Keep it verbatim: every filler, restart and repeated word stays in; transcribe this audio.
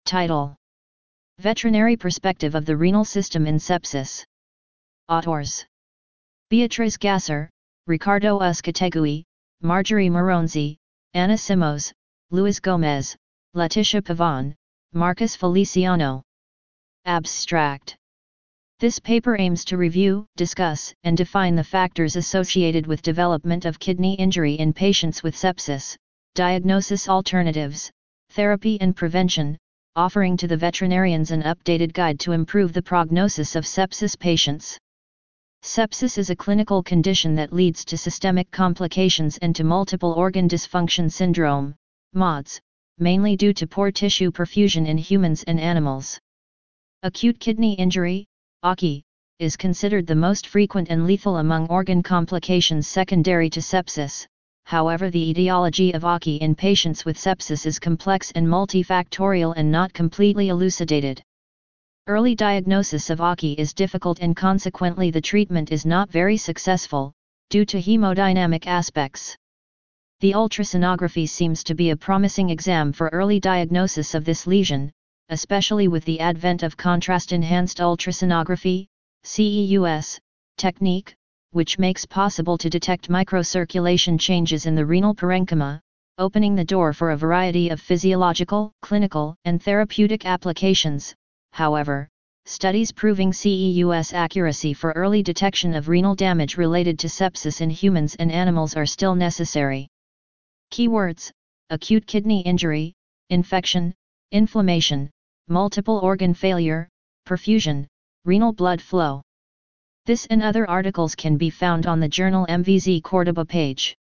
Title: Veterinary Perspective of the Renal System in Sepsis. Authors: Beatriz Gasser, Ricardo Uzcategui, Marjorie Moronzi, Ana Simos, Luis Gomez, Leticia Pavon, Marcus Feliciano. Abstract: This paper aims to review, discuss, and define the factors associated with development of kidney injury in patients with sepsis, diagnosis alternatives, therapy and prevention, offering to the veterinarians an updated guide to improve the prognosis of sepsis patients. Sepsis is a clinical condition that leads to systemic complications and to multiple organ dysfunction syndrome, M O D S, mainly due to poor tissue perfusion in humans and animals. Acute kidney injury, A K I, is considered the most frequent and lethal among organ complications secondary to sepsis. However, the etiology of A K I in patients with sepsis is complex and multifactorial and not completely elucidated. Early diagnosis of A K I is difficult and consequently the treatment is not very successful, due to hemodynamic aspects. The ultrasonography seems to be a promising exam for early diagnosis of this lesion, especially with the advent of contrast-enhanced ultrasonography, C E U S, technique, which makes possible to detect microcirculation changes in the renal parenchyma, opening the door for a variety of physiological, clinical, and therapeutic applications. However, studies proving C E U S accuracy for early detection of renal damage related to sepsis in humans and animals are still necessary. Keywords: acute kidney injury, infection, inflammation, multiple organ failure, perfusion, renal blood flow. This and other articles can be found on the journal M V Z Cordoba page.